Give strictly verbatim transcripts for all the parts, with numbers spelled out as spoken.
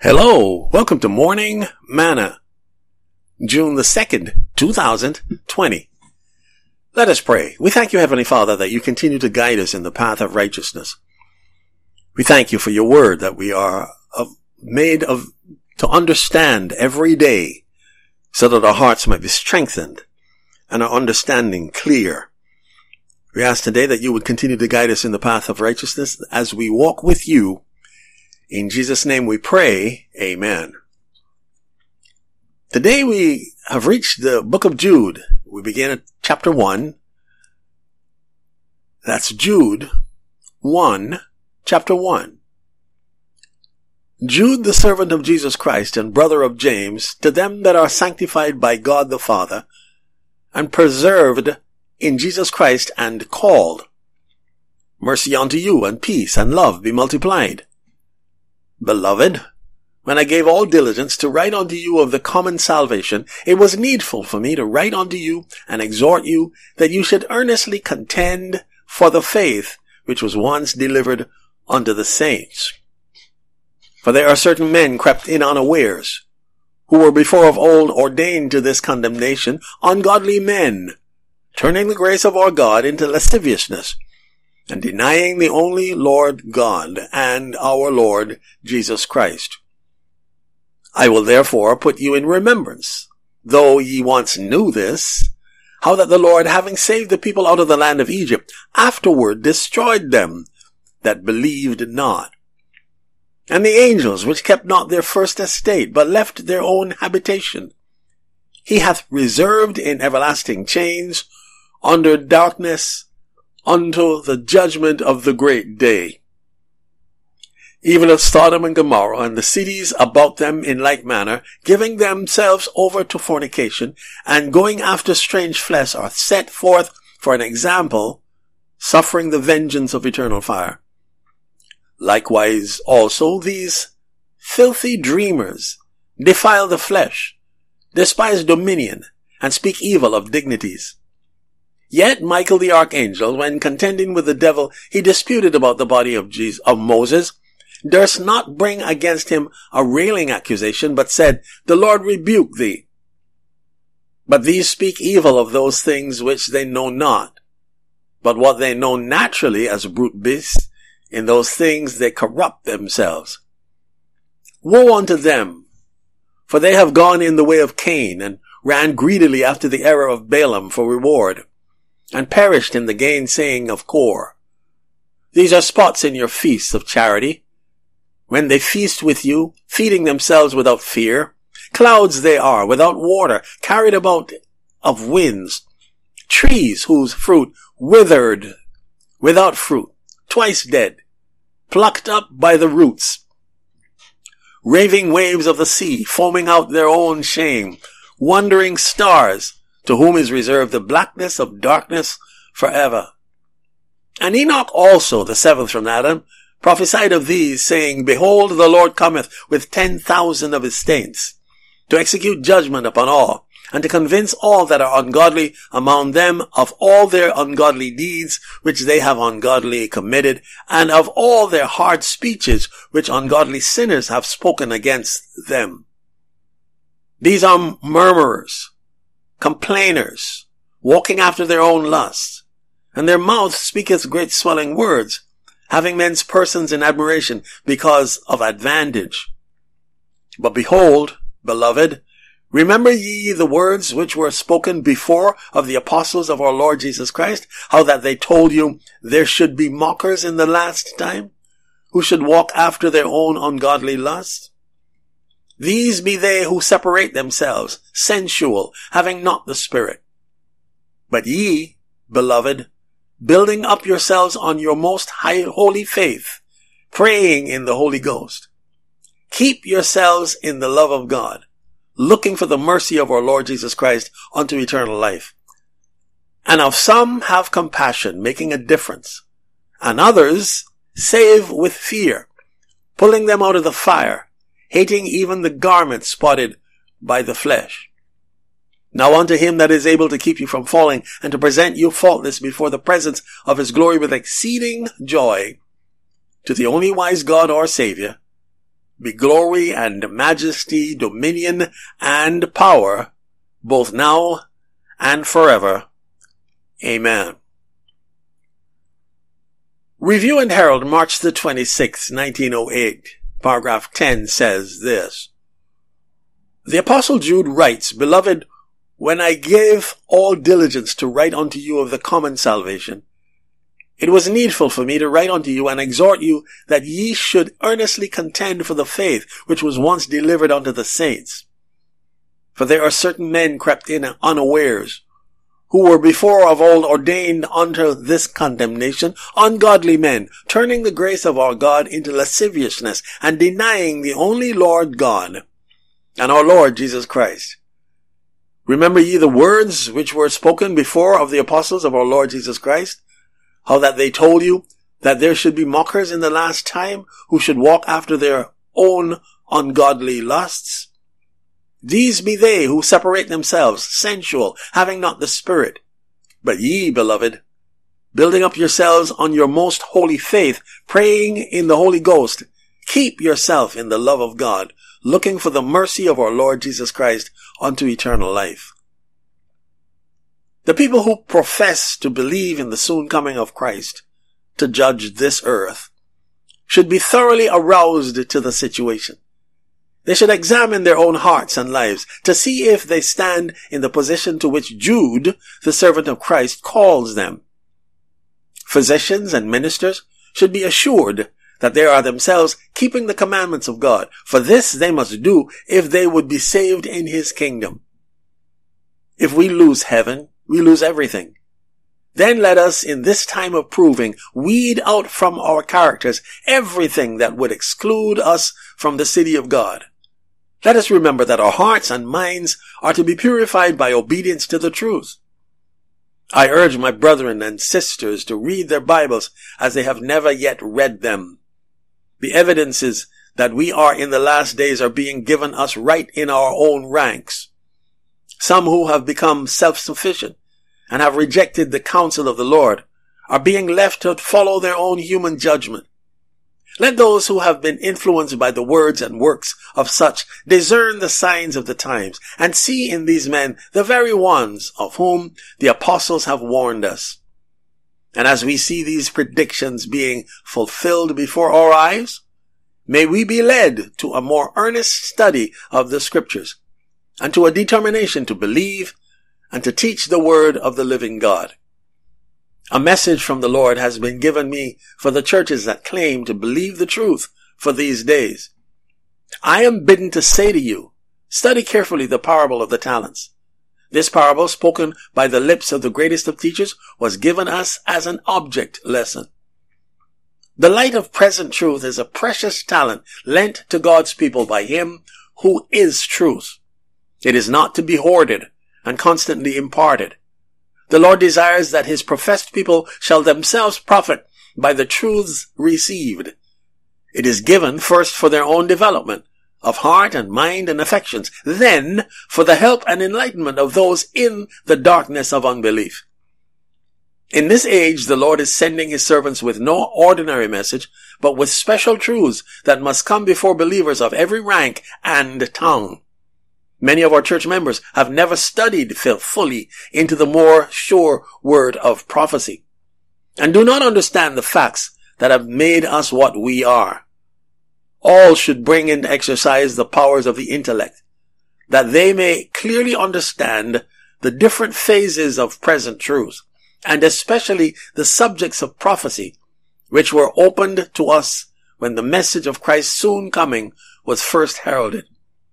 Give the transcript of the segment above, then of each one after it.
Hello, welcome to Morning Manna, June the second, two thousand twenty. Let us pray. We thank you, Heavenly Father, that you continue to guide us in the path of righteousness. We thank you for your word that we are of, made of to understand every day so that our hearts might be strengthened and our understanding clear. We ask today that you would continue to guide us in the path of righteousness as we walk with you. In Jesus' name we pray, amen. Today we have reached the book of Jude. We begin at chapter one. That's Jude one, chapter one. Jude, the servant of Jesus Christ and brother of James, to them that are sanctified by God the Father, and preserved in Jesus Christ and called. Mercy unto you, and peace and love be multiplied. Beloved, when I gave all diligence to write unto you of the common salvation, it was needful for me to write unto you and exhort you that you should earnestly contend for the faith which was once delivered unto the saints. For there are certain men crept in unawares, who were before of old ordained to this condemnation, ungodly men, turning the grace of our God into lasciviousness, and denying the only Lord God and our Lord Jesus Christ. I will therefore put you in remembrance, though ye once knew this, how that the Lord, having saved the people out of the land of Egypt, afterward destroyed them that believed not. And the angels which kept not their first estate, but left their own habitation, he hath reserved in everlasting chains under darkness unto the judgment of the great day. Even as Sodom and Gomorrah and the cities about them in like manner, giving themselves over to fornication, and going after strange flesh, are set forth for an example, suffering the vengeance of eternal fire. Likewise also these filthy dreamers defile the flesh, despise dominion, and speak evil of dignities. Yet Michael the archangel, when contending with the devil, he disputed about the body of Jesus, of Moses, durst not bring against him a railing accusation, but said, The Lord rebuke thee. But these speak evil of those things which they know not, but what they know naturally as brute beasts, in those things they corrupt themselves. Woe unto them, for they have gone in the way of Cain, and ran greedily after the error of Balaam for reward, and perished in the gainsaying of Kor. These are spots in your feasts of charity, when they feast with you, feeding themselves without fear. Clouds they are, without water, carried about of winds. Trees whose fruit withered, without fruit, twice dead, plucked up by the roots. Raving waves of the sea, foaming out their own shame. Wandering stars, to whom is reserved the blackness of darkness forever. And Enoch also, the seventh from Adam, prophesied of these, saying, Behold, the Lord cometh with ten thousand of his saints, to execute judgment upon all, and to convince all that are ungodly among them of all their ungodly deeds which they have ungodly committed, and of all their hard speeches which ungodly sinners have spoken against them. These are murmurers, complainers, walking after their own lusts, and their mouth speaketh great swelling words, having men's persons in admiration because of advantage. But behold, beloved, remember ye the words which were spoken before of the apostles of our Lord Jesus Christ, how that they told you there should be mockers in the last time, who should walk after their own ungodly lusts? These be they who separate themselves, sensual, having not the Spirit. But ye, beloved, building up yourselves on your most high holy faith, praying in the Holy Ghost, keep yourselves in the love of God, looking for the mercy of our Lord Jesus Christ unto eternal life. And of some have compassion, making a difference, and others save with fear, pulling them out of the fire, hating even the garment spotted by the flesh. Now unto him that is able to keep you from falling, and to present you faultless before the presence of his glory with exceeding joy, to the only wise God our Savior, be glory and majesty, dominion and power, both now and forever. Amen. Review and Herald, March the twenty-sixth, nineteen oh eight, paragraph ten says this. The Apostle Jude writes, Beloved, when I gave all diligence to write unto you of the common salvation, it was needful for me to write unto you and exhort you that ye should earnestly contend for the faith which was once delivered unto the saints. For there are certain men crept in unawares, who were before of old ordained unto this condemnation, ungodly men, turning the grace of our God into lasciviousness, and denying the only Lord God, and our Lord Jesus Christ. Remember ye the words which were spoken before of the apostles of our Lord Jesus Christ, how that they told you that there should be mockers in the last time, who should walk after their own ungodly lusts? These be they who separate themselves, sensual, having not the Spirit. But ye, beloved, building up yourselves on your most holy faith, praying in the Holy Ghost, keep yourself in the love of God, looking for the mercy of our Lord Jesus Christ unto eternal life. The people who profess to believe in the soon coming of Christ to judge this earth should be thoroughly aroused to the situation. They should examine their own hearts and lives to see if they stand in the position to which Jude, the servant of Christ, calls them. Physicians and ministers should be assured that they are themselves keeping the commandments of God, for this they must do if they would be saved in his kingdom. If we lose heaven, we lose everything. Then let us, in this time of proving, weed out from our characters everything that would exclude us from the city of God. Let us remember that our hearts and minds are to be purified by obedience to the truth. I urge my brethren and sisters to read their Bibles as they have never yet read them. The evidences that we are in the last days are being given us right in our own ranks. Some who have become self-sufficient and have rejected the counsel of the Lord are being left to follow their own human judgment. Let those who have been influenced by the words and works of such discern the signs of the times and see in these men the very ones of whom the apostles have warned us. And as we see these predictions being fulfilled before our eyes, may we be led to a more earnest study of the Scriptures and to a determination to believe and to teach the word of the living God. A message from the Lord has been given me for the churches that claim to believe the truth for these days. I am bidden to say to you, study carefully the parable of the talents. This parable, spoken by the lips of the greatest of teachers, was given us as an object lesson. The light of present truth is a precious talent lent to God's people by him who is truth. It is not to be hoarded and constantly imparted. The Lord desires that his professed people shall themselves profit by the truths received. It is given first for their own development of heart and mind and affections, then for the help and enlightenment of those in the darkness of unbelief. In this age, the Lord is sending his servants with no ordinary message, but with special truths that must come before believers of every rank and tongue. Many of our church members have never studied fully into the more sure word of prophecy and do not understand the facts that have made us what we are. All should bring into exercise the powers of the intellect, that they may clearly understand the different phases of present truth, and especially the subjects of prophecy, which were opened to us when the message of Christ's soon coming was first heralded.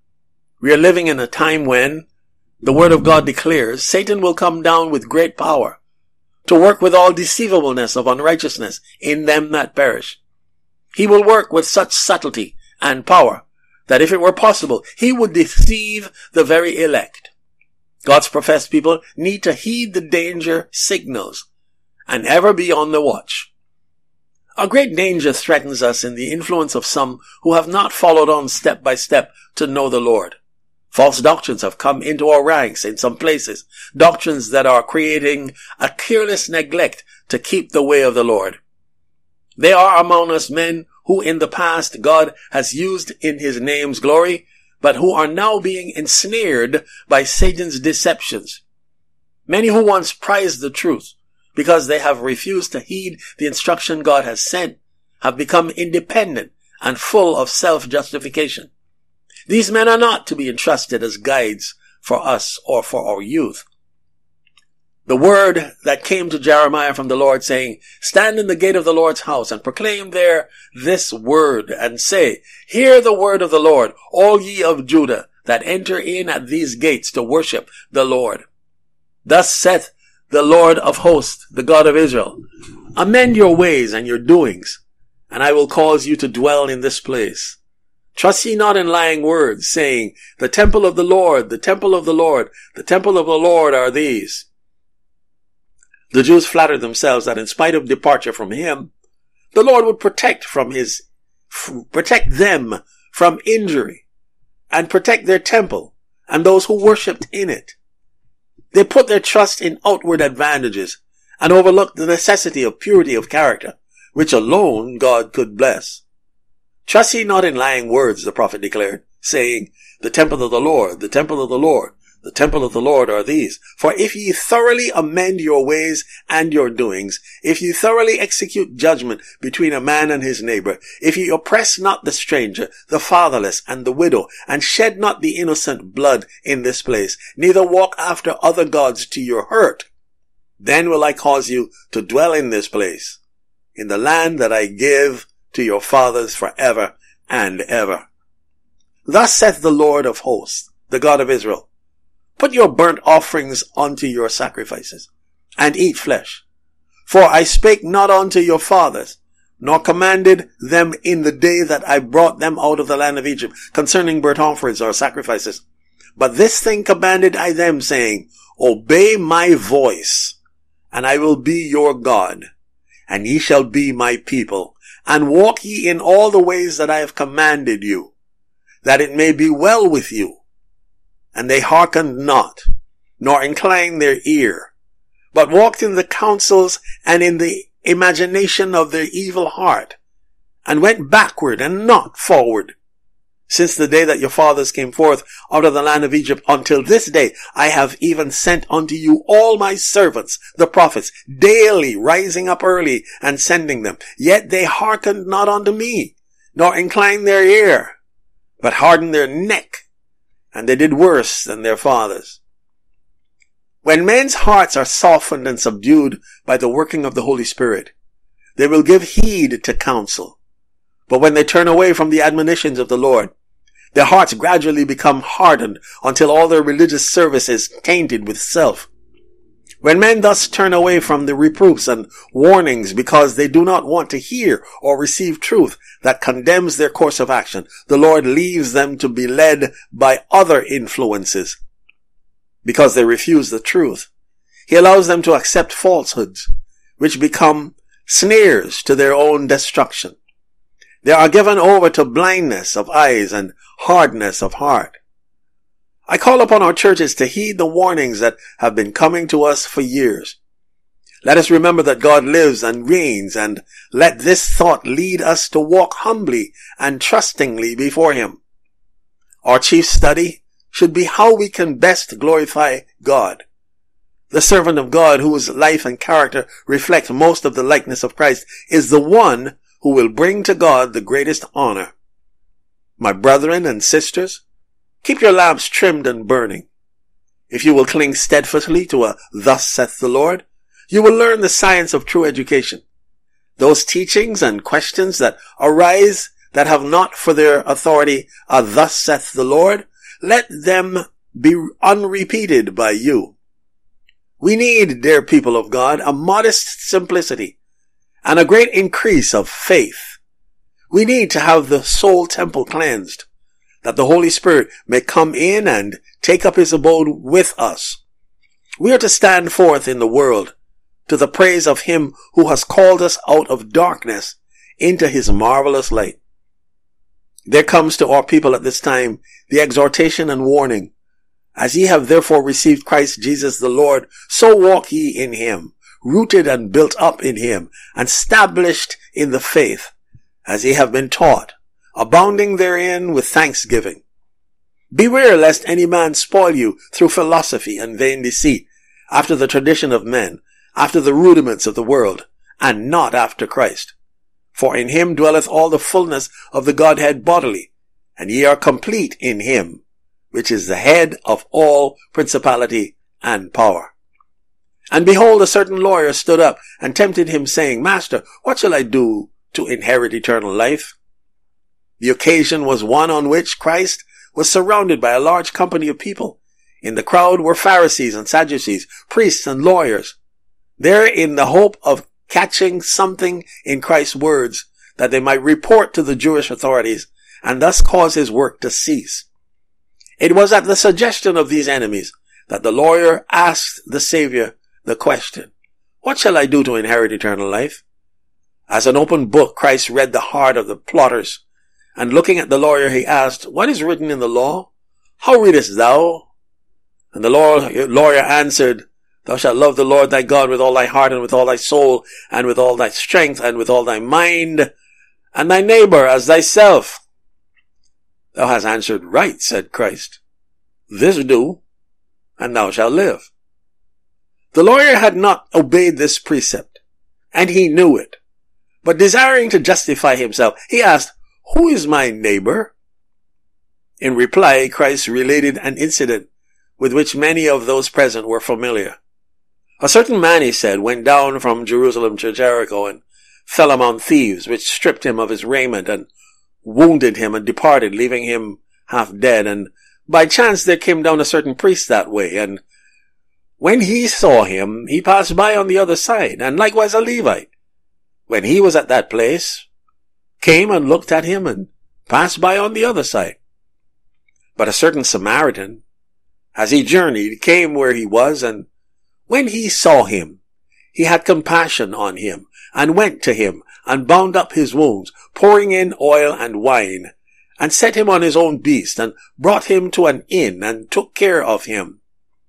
We are living in a time when, the Word of God declares, Satan will come down with great power to work with all deceivableness of unrighteousness in them that perish. He will work with such subtlety and power that if it were possible, he would deceive the very elect. God's professed people need to heed the danger signals and ever be on the watch. A great danger threatens us in the influence of some who have not followed on step by step to know the Lord. False doctrines have come into our ranks in some places, doctrines that are creating a careless neglect to keep the way of the Lord. There are among us men who in the past God has used in his name's glory, but who are now being ensnared by Satan's deceptions. Many who once prized the truth because they have refused to heed the instruction God has sent have become independent and full of self-justification. These men are not to be entrusted as guides for us or for our youth. The word that came to Jeremiah from the Lord, saying, "Stand in the gate of the Lord's house and proclaim there this word, and say, Hear the word of the Lord, all ye of Judah, that enter in at these gates to worship the Lord. Thus saith the Lord of hosts, the God of Israel, Amend your ways and your doings, and I will cause you to dwell in this place. Trust ye not in lying words, saying, The temple of the Lord, the temple of the Lord, the temple of the Lord are these." The Jews flattered themselves that in spite of departure from him, the Lord would protect from his, protect them from injury and protect their temple and those who worshipped in it. They put their trust in outward advantages and overlooked the necessity of purity of character, which alone God could bless. "Trust ye not in lying words," the prophet declared, saying, "The temple of the Lord, the temple of the Lord, the temple of the Lord are these. For if ye thoroughly amend your ways and your doings, if ye thoroughly execute judgment between a man and his neighbor, if ye oppress not the stranger, the fatherless, and the widow, and shed not the innocent blood in this place, neither walk after other gods to your hurt, then will I cause you to dwell in this place, in the land that I give to your fathers forever and ever. Thus saith the Lord of hosts, the God of Israel, Put your burnt offerings unto your sacrifices, and eat flesh. For I spake not unto your fathers, nor commanded them in the day that I brought them out of the land of Egypt, concerning burnt offerings or sacrifices. But this thing commanded I them, saying, Obey my voice, and I will be your God, and ye shall be my people, and walk ye in all the ways that I have commanded you, that it may be well with you. And they hearkened not, nor inclined their ear, but walked in the counsels and in the imagination of their evil heart, and went backward and not forward. Since the day that your fathers came forth out of the land of Egypt until this day, I have even sent unto you all my servants, the prophets, daily rising up early and sending them. Yet they hearkened not unto me, nor inclined their ear, but hardened their neck, and they did worse than their fathers. When men's hearts are softened and subdued by the working of the Holy Spirit, they will give heed to counsel. But when they turn away from the admonitions of the Lord, their hearts gradually become hardened until all their religious service is tainted with self. When men thus turn away from the reproofs and warnings because they do not want to hear or receive truth that condemns their course of action, the Lord leaves them to be led by other influences. Because they refuse the truth, He allows them to accept falsehoods, which become snares to their own destruction. They are given over to blindness of eyes and hardness of heart. I call upon our churches to heed the warnings that have been coming to us for years. Let us remember that God lives and reigns, and let this thought lead us to walk humbly and trustingly before Him. Our chief study should be how we can best glorify God. The servant of God, whose life and character reflect most of the likeness of Christ, is the one who will bring to God the greatest honor. My brethren and sisters, keep your lamps trimmed and burning. If you will cling steadfastly to a "Thus saith the Lord," you will learn the science of true education. Those teachings and questions that arise that have not for their authority a "Thus saith the Lord," let them be unrepeated by you. We need, dear people of God, a modest simplicity and a great increase of faith. We need to have the soul temple cleansed, that the Holy Spirit may come in and take up His abode with us. We are to stand forth in the world to the praise of Him who has called us out of darkness into His marvelous light. There comes to our people at this time the exhortation and warning, as ye have therefore received Christ Jesus the Lord, so walk ye in Him, rooted and built up in Him, and established in the faith, as ye have been taught, abounding therein with thanksgiving. Beware lest any man spoil you through philosophy and vain deceit, after the tradition of men, after the rudiments of the world, and not after Christ. For in him dwelleth all the fullness of the Godhead bodily, and ye are complete in him, which is the head of all principality and power. And behold, a certain lawyer stood up and tempted him, saying, Master, what shall I do to inherit eternal life? The occasion was one on which Christ was surrounded by a large company of people. In the crowd were Pharisees and Sadducees, priests and lawyers. There, in the hope of catching something in Christ's words, that they might report to the Jewish authorities, and thus cause his work to cease. It was at the suggestion of these enemies that the lawyer asked the Savior the question, What shall I do to inherit eternal life? As an open book, Christ read the heart of the plotters, and looking at the lawyer, he asked, What is written in the law? How readest thou? And the lawyer answered, Thou shalt love the Lord thy God with all thy heart, and with all thy soul, and with all thy strength, and with all thy mind, and thy neighbor as thyself. Thou hast answered right, said Christ. This do, and thou shalt live. The lawyer had not obeyed this precept, and he knew it. But desiring to justify himself, he asked, Who is my neighbor? In reply, Christ related an incident with which many of those present were familiar. A certain man, he said, went down from Jerusalem to Jericho and fell among thieves, which stripped him of his raiment and wounded him and departed, leaving him half dead. And by chance there came down a certain priest that way, and when he saw him, he passed by on the other side, and likewise a Levite. When he was at that place, came and looked at him and passed by on the other side. But a certain Samaritan, as he journeyed, came where he was, and when he saw him, he had compassion on him, and went to him, and bound up his wounds, pouring in oil and wine, and set him on his own beast, and brought him to an inn, and took care of him.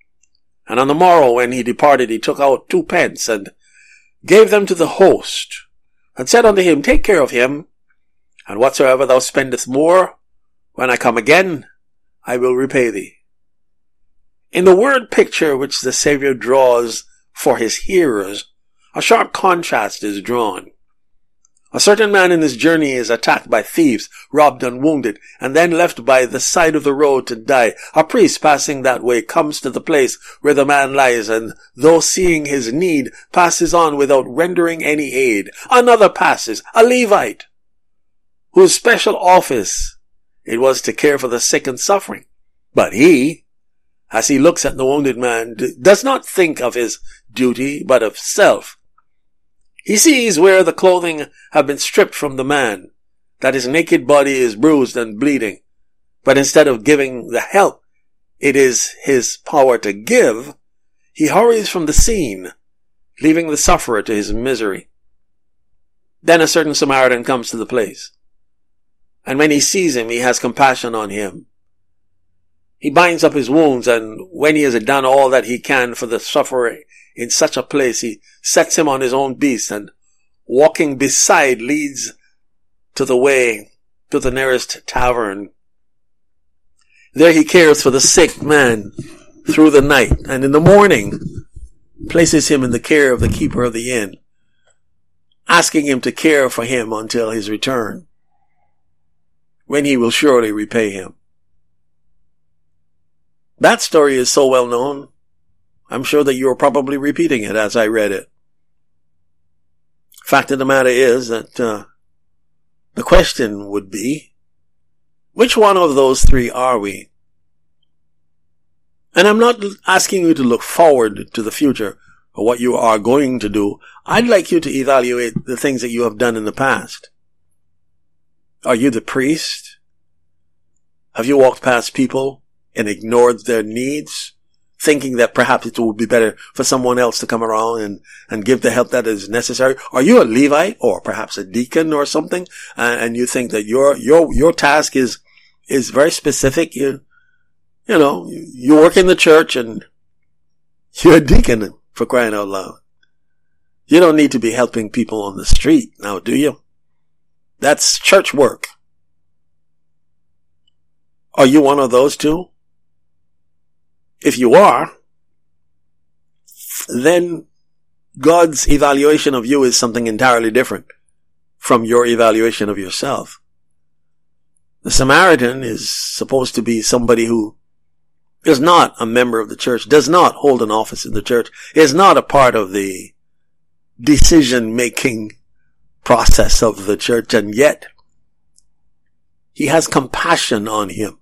And on the morrow when he departed, he took out two pence, and gave them to the host, and said unto him, Take care of him, and whatsoever thou spendest more, when I come again, I will repay thee. In the word picture which the Savior draws for his hearers, a sharp contrast is drawn. A certain man in his journey is attacked by thieves, robbed and wounded, and then left by the side of the road to die. A priest passing that way comes to the place where the man lies, and though seeing his need, passes on without rendering any aid. Another passes, a Levite, whose special office it was to care for the sick and suffering. But he, as he looks at the wounded man, does not think of his duty, but of self. He sees where the clothing have been stripped from the man, that his naked body is bruised and bleeding. But instead of giving the help it is his power to give, he hurries from the scene, leaving the sufferer to his misery. Then a certain Samaritan comes to the place, and when he sees him, he has compassion on him. He binds up his wounds, and when he has done all that he can for the sufferer in such a place, he sets him on his own beast, and walking beside leads to the way to the nearest tavern. There he cares for the sick man through the night, and in the morning places him in the care of the keeper of the inn, asking him to care for him until his return, when he will surely repay him. That story is so well known, I'm sure that you are probably repeating it as I read it. Fact of the matter is that uh, the question would be, which one of those three are we? And I'm not asking you to look forward to the future or what you are going to do. I'd like you to evaluate the things that you have done in the past. Are you the priest? Have you walked past people and ignored their needs, thinking that perhaps it would be better for someone else to come around and, and give the help that is necessary? Are you a Levite or perhaps a deacon or something, and, and you think that your your your task is is very specific? You you know you work in the church and you're a deacon, for crying out loud. You don't need to be helping people on the street now, do you? That's church work. Are you one of those two? If you are, then God's evaluation of you is something entirely different from your evaluation of yourself. The Samaritan is supposed to be somebody who is not a member of the church, does not hold an office in the church, is not a part of the decision-making process of the church, and yet he has compassion on him.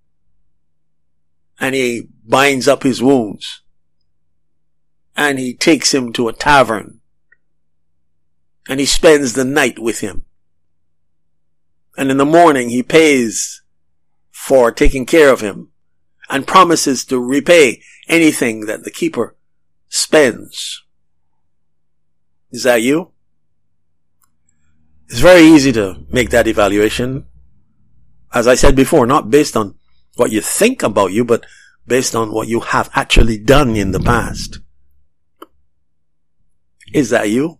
And he binds up his wounds. And he takes him to a tavern. And he spends the night with him. And in the morning he pays for taking care of him and promises to repay anything that the keeper spends. Is that you? It's very easy to make that evaluation. As I said before, not based on what you think about you, but based on what you have actually done in the past. Is that you?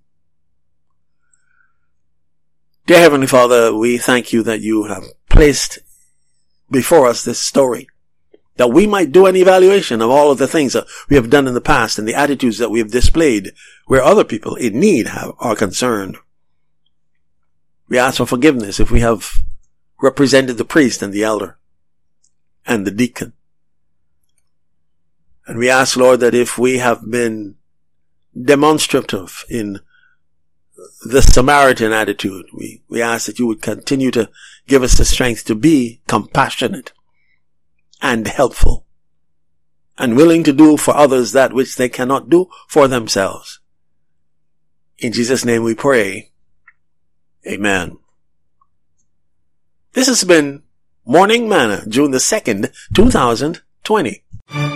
Dear Heavenly Father, we thank you that you have placed before us this story, that we might do an evaluation of all of the things that we have done in the past and the attitudes that we have displayed where other people in need have, are concerned. We ask for forgiveness if we have represented the priest and the elder and the deacon. And we ask, Lord, that if we have been demonstrative in the Samaritan attitude, we, we ask that you would continue to give us the strength to be compassionate and helpful and willing to do for others that which they cannot do for themselves. In Jesus' name we pray. Amen. This has been Morning Manna, June the second, two thousand twenty.